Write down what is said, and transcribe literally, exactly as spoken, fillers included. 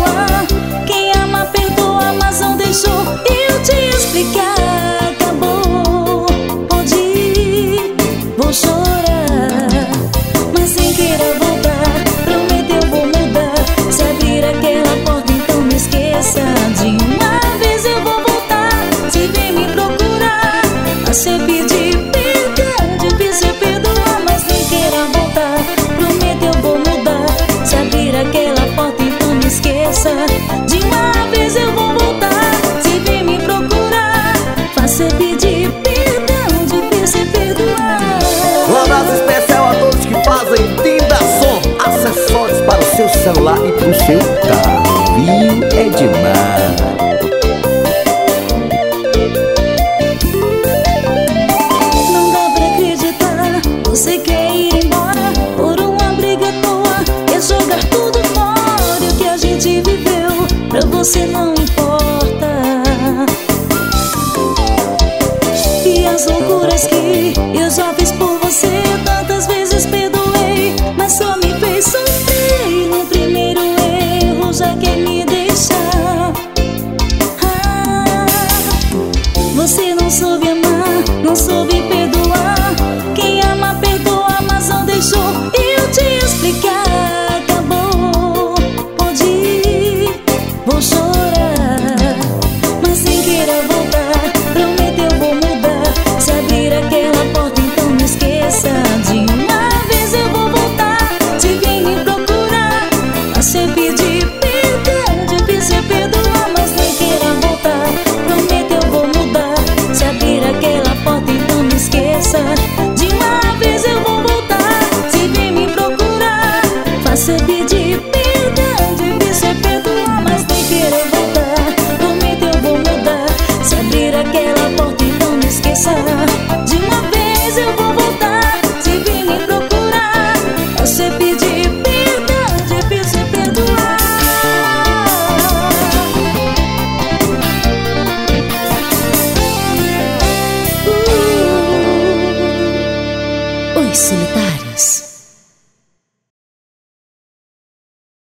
perdoar. Quem ama perdoa, mas não deixou eu te explicar. Acabou, pode ir, vou chorar, mas sem querer voltar. Prometeu, vou mudar. Se abrir aquela porta, então me esqueça. De uma vez eu vou voltar. Se vir me procurar, a você pedir perdão, difícil perdoar, mas nem queira voltar. Prometeu, vou mudar. Se abrir aquela porta, então me esqueça. De uma vez eu vou voltar. Se vir me procurar, faça pedir perdão, difícil perdoar. Um abraço especial a todos que fazem Tinda Som, acessórios para o seu celular e para o seu carro, viu, Edmar? Não dá pra acreditar, você quer ir embora por uma briga à toa, quer jogar tudo fora. E o que a gente viveu pra você não importa. E as loucuras que eu já fiz por você, tantas vezes perdoei, mas só me fez sofrer. No primeiro erro já quer me deixar. Ah, você não soube amar, não soube perdoar. Quem ama perdoa, mas não deixou eu te explicar. Acabou, pode ir, vou chorar, mas sem querer voltar. Prometeu, vou mudar. Se abrir aquela porta, então me esqueça. De uma vez eu vou voltar. Se vir me procurar, a você pedir perdão, difícil perdoar, mas nem queira voltar. Prometeu, vou mudar. Se abrir aquela porta, então me esqueça. De uma vez eu vou voltar. Se vir me procurar, faça pedir perdão, difícil perdoar, mas nem querer voltar. Prometeu, vou mudar. Se abrir aquela porta, então me esqueça. De uma vez eu vou voltar. Se vir me procurar, você pedir perdão, difícil perdoar. Uh, Os Solitários.